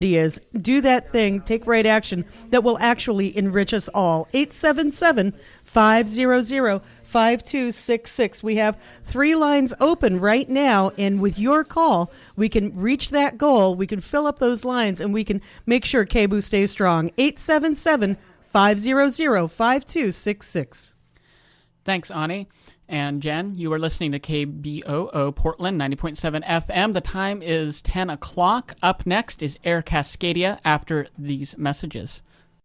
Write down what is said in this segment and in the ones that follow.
Is do that thing, take right action that will actually enrich us all. 877-500-5266. We have 3 lines open right now, and with your call, we can reach that goal, we can fill up those lines, and we can make sure KBOO stays strong. 877-500-5266. Thanks, Ani. And Jen, you are listening to KBOO Portland 90.7 FM. The time is 10 o'clock. Up next is Air Cascadia after these messages.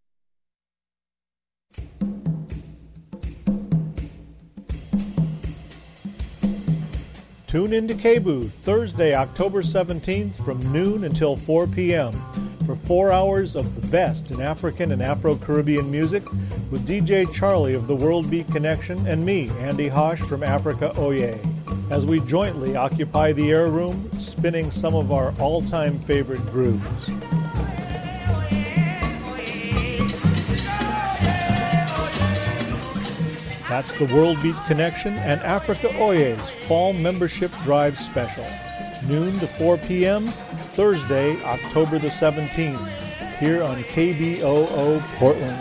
Tune into KBOO Thursday, October 17th from noon until 4 p.m. for 4 hours of the best in African and Afro-Caribbean music with DJ Charlie of the World Beat Connection and me, Andy Hosh from Africa Oye, as we jointly occupy the air room, spinning some of our all-time favorite grooves. That's the World Beat Connection and Africa Oye's Fall Membership Drive Special. Noon to 4 p.m., Thursday, October the 17th, here on KBOO Portland.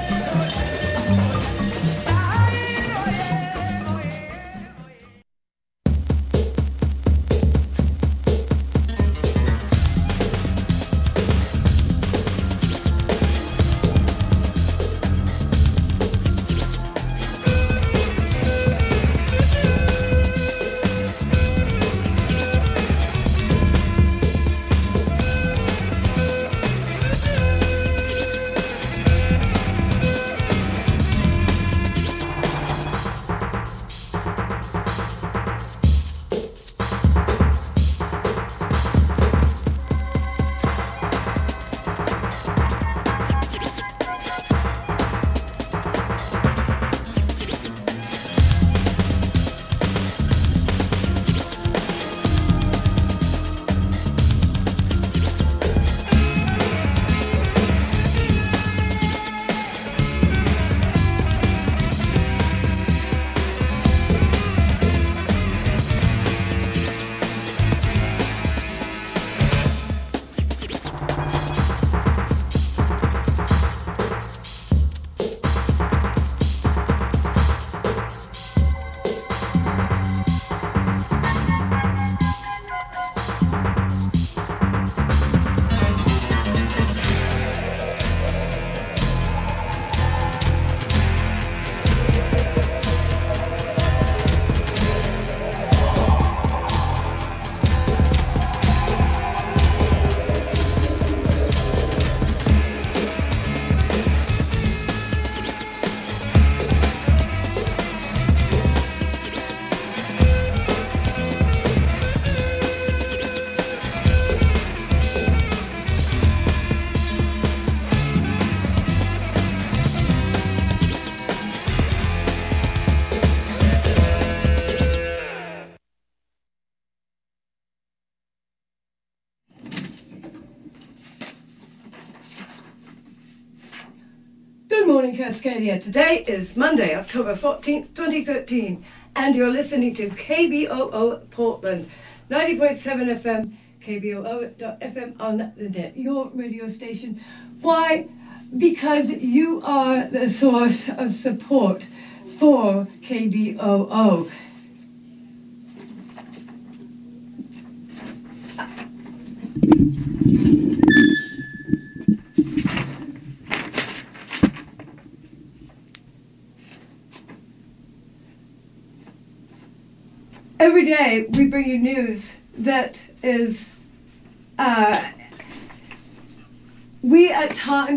Cascadia. Today is Monday, October 14th, 2013, and you're listening to KBOO Portland, 90.7 FM, KBOO.FM on the net, your radio station. Why? Because you are the source of support for KBOO. Every day we bring you news that is, we at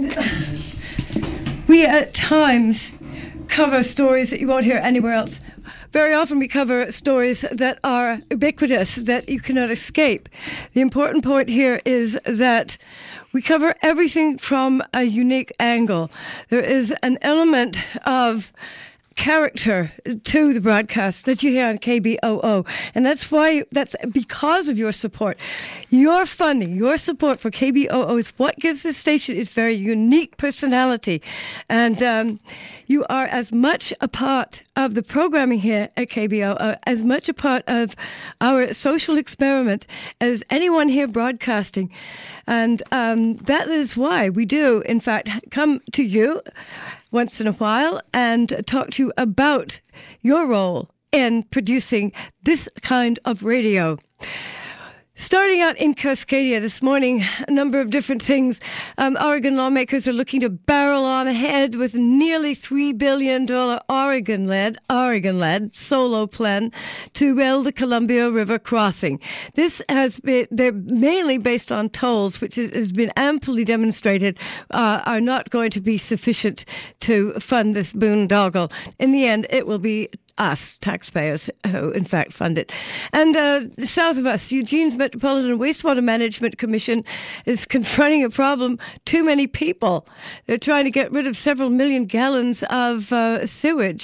times cover stories that you won't hear anywhere else. Very often we cover stories that are ubiquitous, that you cannot escape. The important point here is that we cover everything from a unique angle. There is an element of character to the broadcast that you hear on KBOO. And that's because of your support. Your funding, your support for KBOO is what gives this station its very unique personality. And you are as much a part of the programming here at KBOO, as much a part of our social experiment as anyone here broadcasting. And that is why we do, in fact, come to you once in a while and talk to you about your role in producing this kind of radio. Starting out in Cascadia this morning, a number of different things. Oregon lawmakers are looking to barrel on ahead with nearly $3 billion Oregon-led solo plan to build the Columbia River crossing. This they're mainly based on tolls, which has been amply demonstrated are not going to be sufficient to fund this boondoggle. In the end, it will be us, taxpayers, who in fact fund it. And south of us, Eugene's Metropolitan Wastewater Management Commission is confronting a problem. Too many people. They're trying to get rid of several million gallons of sewage.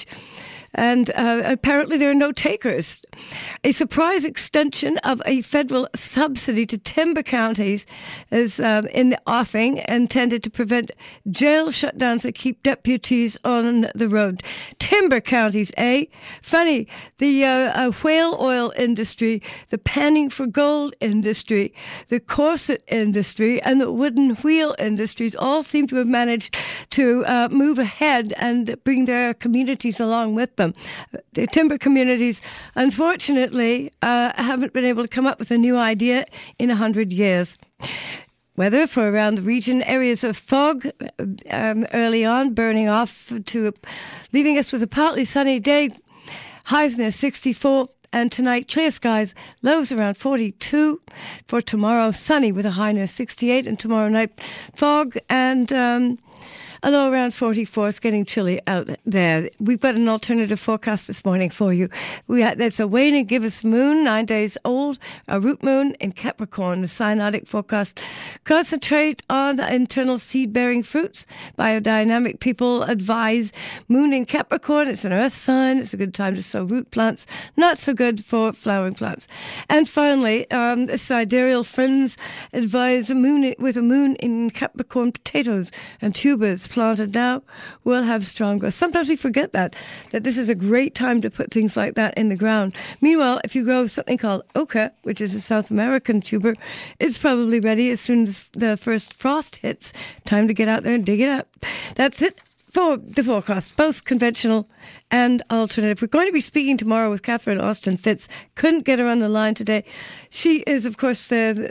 And apparently there are no takers. A surprise extension of a federal subsidy to timber counties is in the offing, intended to prevent jail shutdowns that keep deputies on the road. Timber counties, eh? Funny, the whale oil industry, the panning for gold industry, the corset industry, and the wooden wheel industries all seem to have managed to move ahead and bring their communities along with them. The timber communities, unfortunately, haven't been able to come up with a new idea in 100 years. Weather for around the region, areas of fog early on, burning off to leaving us with a partly sunny day. Highs near 64. And tonight, clear skies, lows around 42. For tomorrow, sunny with a high near 68. And tomorrow night, fog and a low around 44. It's getting chilly out there. We've got an alternative forecast this morning for you. There's a waning gibbous moon, 9 days old, a root moon in Capricorn. The cyanotic forecast concentrate on internal seed-bearing fruits. Biodynamic people advise moon in Capricorn. It's an earth sign. It's a good time to sow root plants. Not so good for flowering plants. And finally, sidereal friends advise with a moon in Capricorn, potatoes and tubers planted now will have strong growth. Sometimes we forget that this is a great time to put things like that in the ground. Meanwhile, if you grow something called oca, which is a South American tuber, it's probably ready as soon as the first frost hits. Time to get out there and dig it up. That's it for the forecast, both conventional and alternative. We're going to be speaking tomorrow with Catherine Austin Fitz. Couldn't get her on the line today. She is, of course, the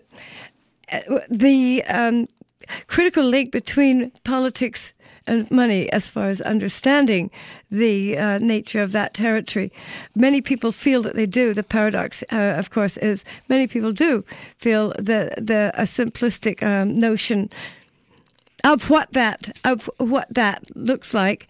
critical link between politics and money as far as understanding the nature of that territory. Many people feel that they do. The paradox, of course, is many people do feel a simplistic notion of what that looks like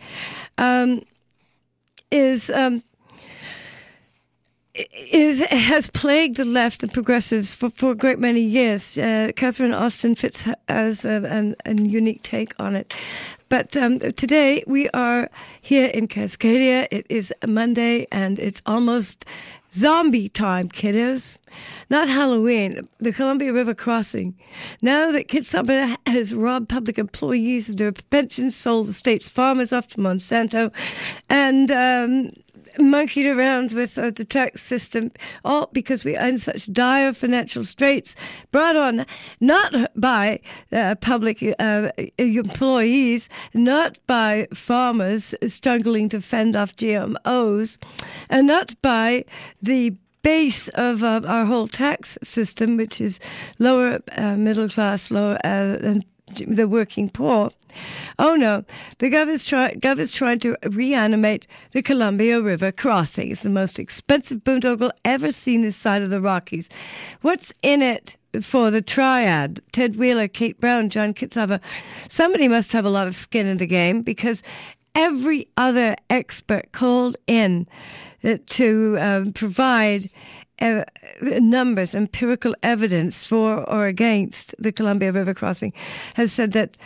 has plagued the left and progressives for a great many years. Catherine Austin Fitz has a unique take on it. But today we are here in Cascadia. It is Monday and it's almost zombie time, kiddos. Not Halloween, the Columbia River crossing. Now that Kitsap has robbed public employees of their pensions, sold the state's farmers off to Monsanto, and monkeyed around with the tax system, all because we are in such dire financial straits, brought on not by public employees, not by farmers struggling to fend off GMOs, and not by the base of our whole tax system, which is lower middle class, lower and the working poor. Oh no, the government's trying to reanimate the Columbia River crossing. It's the most expensive boondoggle ever seen this side of the Rockies. What's in it for the triad? Ted Wheeler, Kate Brown, John Kitsaba. Somebody must have a lot of skin in the game, because every other expert called in to provide numbers, empirical evidence for or against the Columbia River crossing has said that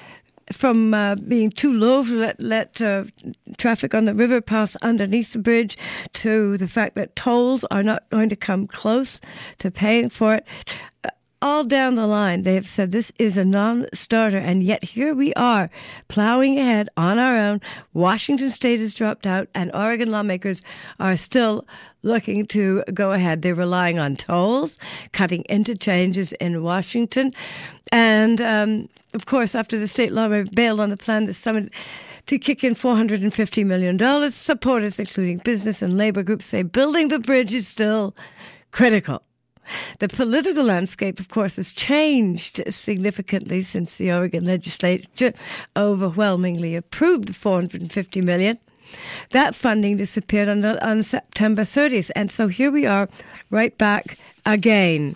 from being too low to let traffic on the river pass underneath the bridge, to the fact that tolls are not going to come close to paying for it. All down the line, they have said this is a non-starter, and yet here we are, plowing ahead on our own. Washington State has dropped out, and Oregon lawmakers are still looking to go ahead. They're relying on tolls, cutting interchanges in Washington, and of course, after the state lawyer bailed on the plan this summer to kick in $450 million, supporters, including business and labor groups, say building the bridge is still critical. The political landscape, of course, has changed significantly since the Oregon legislature overwhelmingly approved the $450 million. That funding disappeared on September 30th, and so here we are, right back again.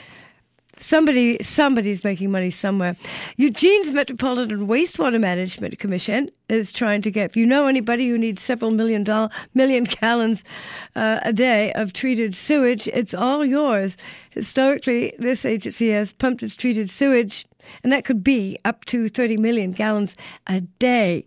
Somebody's making money somewhere. Eugene's Metropolitan Wastewater Management Commission is trying to get, if you know anybody who needs several million gallons a day of treated sewage, it's all yours. Historically, this agency has pumped its treated sewage, and that could be up to 30 million gallons a day,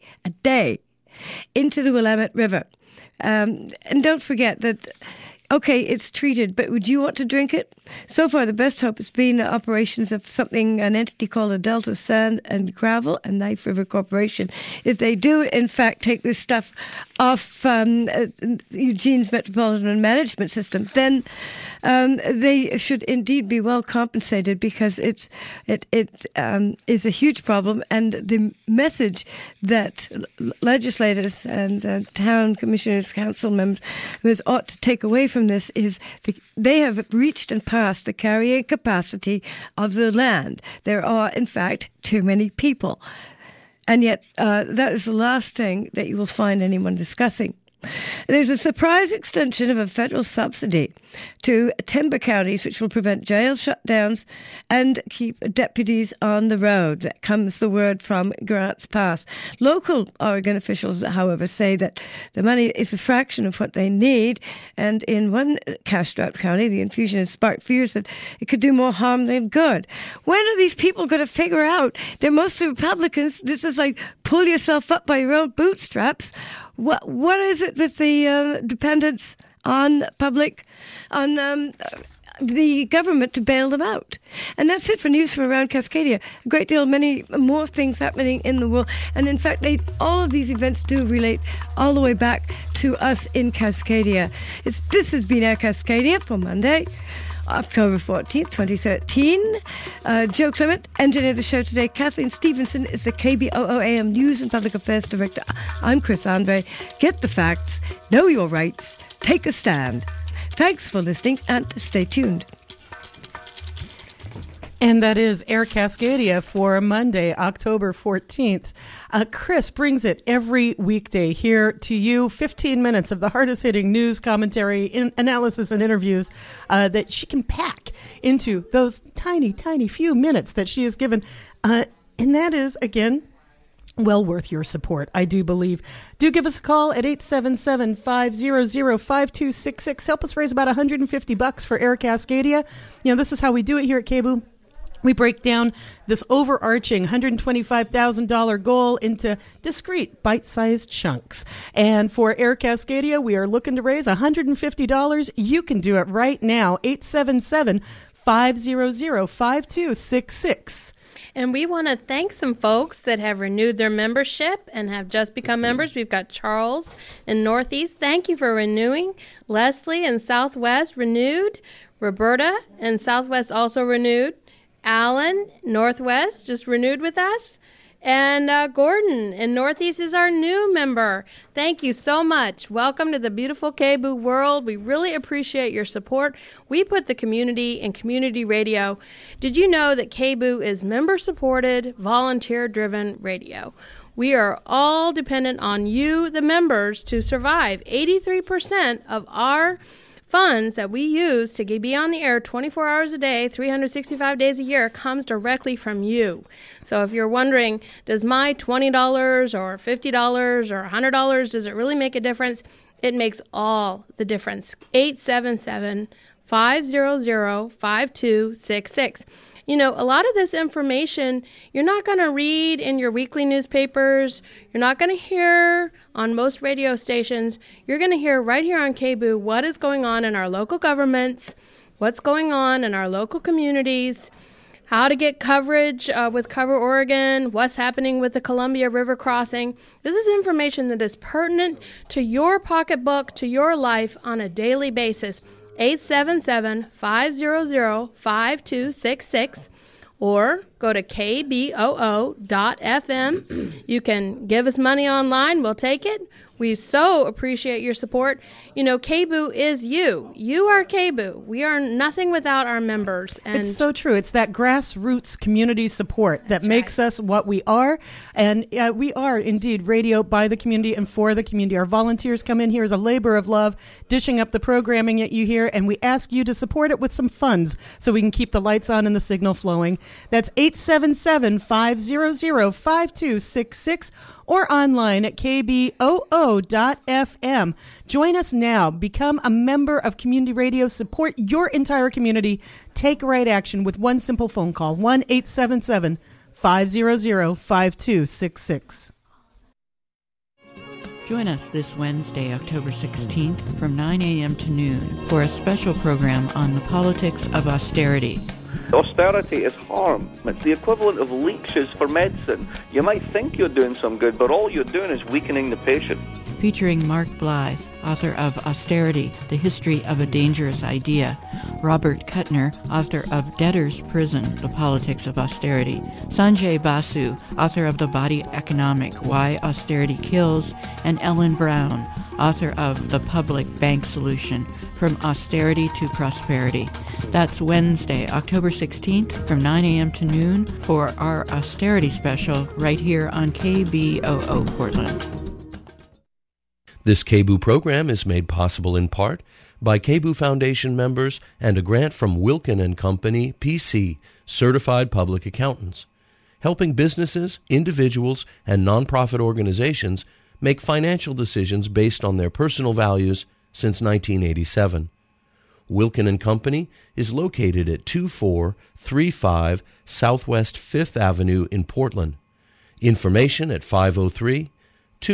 into the Willamette River. And don't forget that, okay, it's treated, but would you want to drink it? So far, the best hope has been operations of an entity called a Delta Sand and Gravel and Knife River Corporation. If they do, in fact, take this stuff off Eugene's Metropolitan Management System, then they should indeed be well compensated, because it is a huge problem. And the message that legislators and town commissioners, council members ought to take away from this is they have reached and passed the carrying capacity of the land. There are, in fact, too many people. And yet that is the last thing that you will find anyone discussing. There's a surprise extension of a federal subsidy to timber counties, which will prevent jail shutdowns and keep deputies on the road. That comes the word from Grants Pass. Local Oregon officials, however, say that the money is a fraction of what they need. And in one cash-strapped county, the infusion has sparked fears that it could do more harm than good. When are these people going to figure out? They're mostly Republicans. This is like pull yourself up by your own bootstraps. What is it with the dependence on the government to bail them out? And that's it for news from around Cascadia. A great deal, many more things happening in the world. And in fact, all of these events do relate all the way back to us in Cascadia. This has been Air Cascadia for Monday, October 14th, 2013. Joe Clement engineered the show today. Kathleen Stevenson is the KBOO AM News and Public Affairs Director. I'm Chris Andre. Get the facts, know your rights, take a stand. Thanks for listening, and stay tuned. And that is Air Cascadia for Monday, October 14th. Chris brings it every weekday here to you. 15 minutes of the hardest-hitting news, commentary, analysis, and interviews that she can pack into those tiny, tiny few minutes that she has given. And that is, again, well worth your support, I do believe. Do give us a call at 877-500-5266. Help us raise about $150 for Air Cascadia. You know, this is how we do it here at KBOO. We break down this overarching $125,000 goal into discrete, bite-sized chunks. And for Air Cascadia, we are looking to raise $150. You can do it right now, 877-500-5266. And we want to thank some folks that have renewed their membership and have just become members. We've got Charles in Northeast. Thank you for renewing. Leslie in Southwest renewed. Roberta in Southwest also renewed. Alan, Northwest, just renewed with us. And Gordon in Northeast is our new member. Thank you so much. Welcome to the beautiful KBOO world. We really appreciate your support. We put the community in community radio. Did you know that KBOO is member-supported, volunteer-driven radio? We are all dependent on you, the members, to survive. 83% of our funds that we use to be on the air 24 hours a day, 365 days a year comes directly from you. So if you're wondering, does my $20 or $50 or $100, does it really make a difference? It makes all the difference. 877-500-5266. You know, a lot of this information you're not going to read in your weekly newspapers. You're not going to hear on most radio stations. You're going to hear right here on KBOO what is going on in our local governments, what's going on in our local communities, how to get coverage with Cover Oregon, what's happening with the Columbia River crossing. This is information that is pertinent to your pocketbook, to your life on a daily basis. 877-500-5266 or go to kboo.fm. You can give us money online. We'll take it. We so appreciate your support. You know, KBOO is you. You are KBOO. We are nothing without our members. And it's so true. It's that grassroots community support that makes us what we are. And we are indeed radio by the community and for the community. Our volunteers come in here as a labor of love, dishing up the programming that you hear, and we ask you to support it with some funds so we can keep the lights on and the signal flowing. That's 877-500-5266 or online at kboo.fm. Join us now. Become a member of Community Radio. Support your entire community. Take right action with one simple phone call, 1-877-500-5266. Join us this Wednesday, October 16th from 9 a.m. to noon for a special program on the politics of austerity. Austerity is harm. It's the equivalent of leeches for medicine. You might think you're doing some good, but all you're doing is weakening the patient. Featuring Mark Blythe, author of Austerity, The History of a Dangerous Idea. Robert Kuttner, author of Debtor's Prison, The Politics of Austerity. Sanjay Basu, author of The Body Economic, Why Austerity Kills. And Ellen Brown, author of The Public Bank Solution, From Austerity to Prosperity. That's Wednesday, October 16th from 9 a.m. to noon for our austerity special right here on KBOO Portland. This KBOO program is made possible in part by KBOO Foundation members and a grant from Wilkin & Company, PC, Certified Public Accountants, helping businesses, individuals, and nonprofit organizations make financial decisions based on their personal values since 1987. Wilkin & Company is located at 2435 Southwest 5th Avenue in Portland. Information at 503